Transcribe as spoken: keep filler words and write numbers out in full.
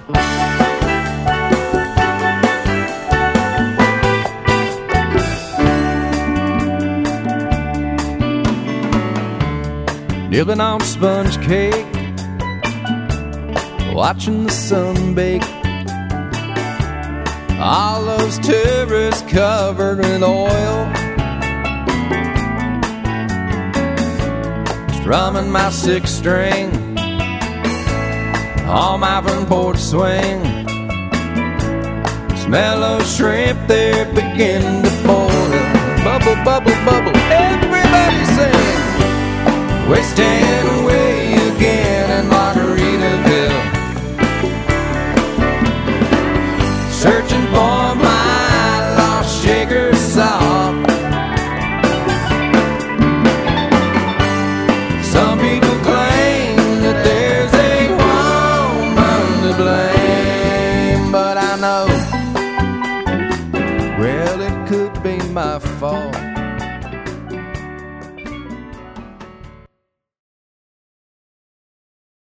Nibbling on sponge cake, watching the sun bake. All those terraces covered in oil, strumming my six string on my front porch swing. Smell those shrimp, they're beginning to boil. Bubble, bubble, bubble, everybody sing. Wasting away again in Margaritaville, searching for my lost shaker salt. Some people claim that there's a woman to blame, but I know, well, it could be my fault.